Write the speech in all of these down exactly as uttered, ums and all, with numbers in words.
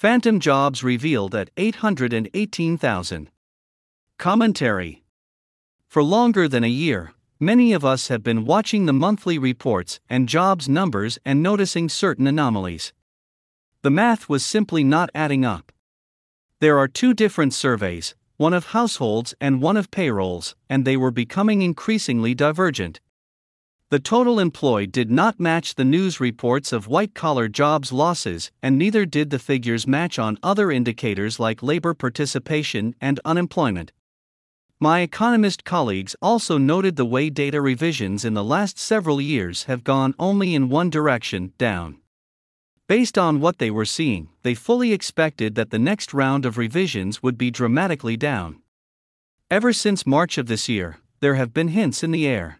Phantom jobs revealed at eight hundred eighteen thousand. Commentary. For longer than a year, many of us have been watching the monthly reports and jobs numbers and noticing certain anomalies. The math was simply not adding up. There are two different surveys, one of households and one of payrolls, and they were becoming increasingly divergent. The total employed did not match the news reports of white-collar jobs losses, and neither did the figures match on other indicators like labor participation and unemployment. My economist colleagues also noted the way data revisions in the last several years have gone only in one direction, down. Based on what they were seeing, they fully expected that the next round of revisions would be dramatically down. Ever since March of this year, there have been hints in the air.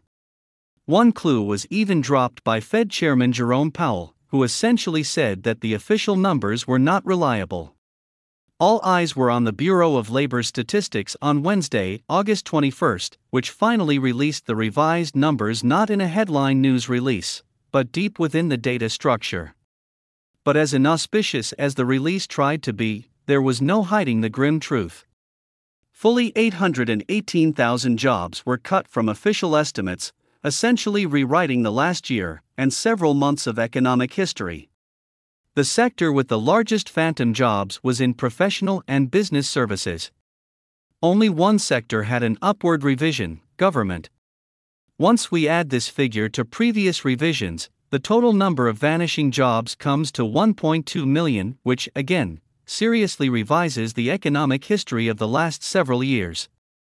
One clue was even dropped by Fed Chairman Jerome Powell, who essentially said that the official numbers were not reliable. All eyes were on the Bureau of Labor Statistics on Wednesday, August twenty-first, which finally released the revised numbers not in a headline news release, but deep within the data structure. But as inauspicious as the release tried to be, there was no hiding the grim truth. Fully eight hundred eighteen thousand jobs were cut from official estimates, essentially rewriting the last year and several months of economic history. The sector with the largest phantom jobs was in professional and business services. Only one sector had an upward revision, government. Once we add this figure to previous revisions, the total number of vanishing jobs comes to one point two million, which, again, seriously revises the economic history of the last several years.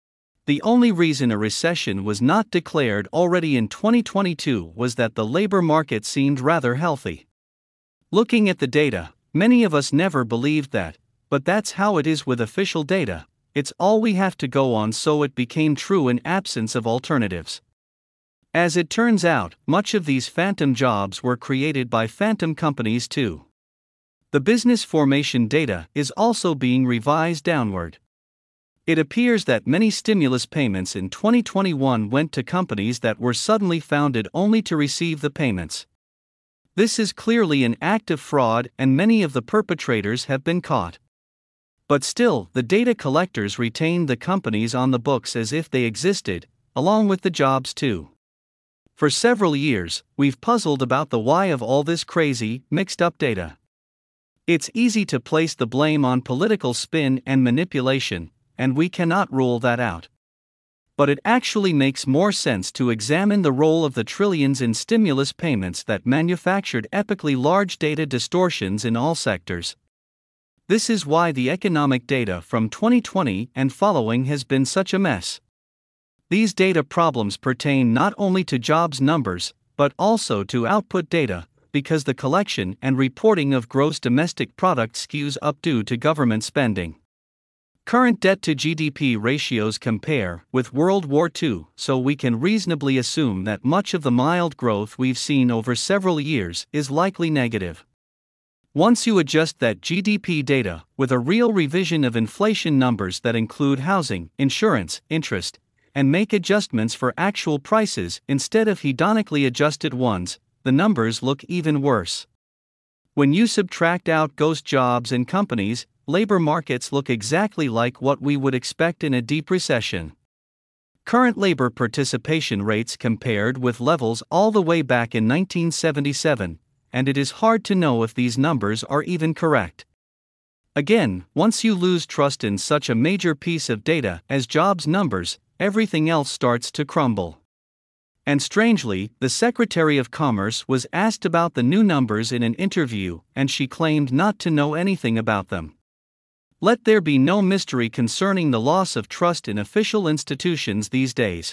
The only reason a recession was not declared already in twenty twenty-two was that the labor market seemed rather healthy. Looking at the data, many of us never believed that, but that's how it is with official data. It's all we have to go on, so it became true in absence of alternatives. As it turns out, much of these phantom jobs were created by phantom companies too. The business formation data is also being revised downward. It appears that many stimulus payments in twenty twenty-one went to companies that were suddenly founded only to receive the payments. This is clearly an act of fraud, and many of the perpetrators have been caught. But still, the data collectors retained the companies on the books as if they existed, along with the jobs too. For several years, we've puzzled about the why of all this crazy, mixed-up data. It's easy to place the blame on political spin and manipulation, and we cannot rule that out. But it actually makes more sense to examine the role of the trillions in stimulus payments that manufactured epically large data distortions in all sectors. This is why the economic data from twenty twenty and following has been such a mess. These data problems pertain not only to jobs numbers, but also to output data, because the collection and reporting of gross domestic product skews up due to government spending. Current debt to G D P ratios compare with World War Two, so we can reasonably assume that much of the mild growth we've seen over several years is likely negative. Once you adjust that G D P data with a real revision of inflation numbers that include housing, insurance, interest, and make adjustments for actual prices instead of hedonically adjusted ones, the numbers look even worse. When you subtract out ghost jobs and companies, labor markets look exactly like what we would expect in a deep recession. Current labor participation rates compared with levels all the way back in nineteen seventy-seven, and it is hard to know if these numbers are even correct. Again, once you lose trust in such a major piece of data as jobs numbers, everything else starts to crumble. And strangely, the Secretary of Commerce was asked about the new numbers in an interview, and she claimed not to know anything about them. Let there be no mystery concerning the loss of trust in official institutions these days.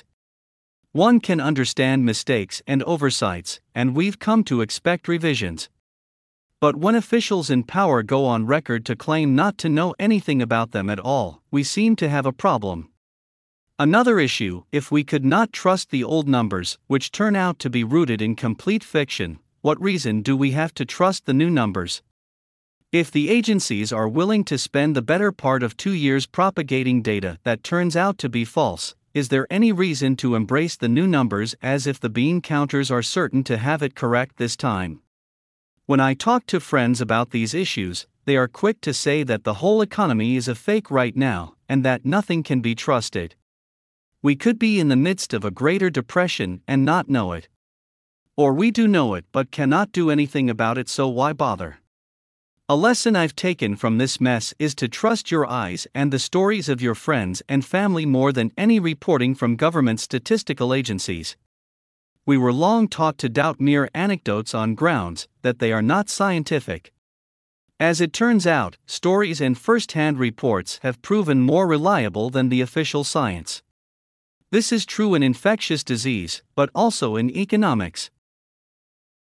One can understand mistakes and oversights, and we've come to expect revisions. But when officials in power go on record to claim not to know anything about them at all, we seem to have a problem. Another issue: if we could not trust the old numbers, which turn out to be rooted in complete fiction, what reason do we have to trust the new numbers? If the agencies are willing to spend the better part of two years propagating data that turns out to be false, is there any reason to embrace the new numbers as if the bean counters are certain to have it correct this time? When I talk to friends about these issues, they are quick to say that the whole economy is a fake right now, and that nothing can be trusted. We could be in the midst of a greater depression and not know it. Or we do know it but cannot do anything about it, so why bother? A lesson I've taken from this mess is to trust your eyes and the stories of your friends and family more than any reporting from government statistical agencies. We were long taught to doubt mere anecdotes on grounds that they are not scientific. As it turns out, stories and first-hand reports have proven more reliable than the official science. This is true in infectious disease, but also in economics.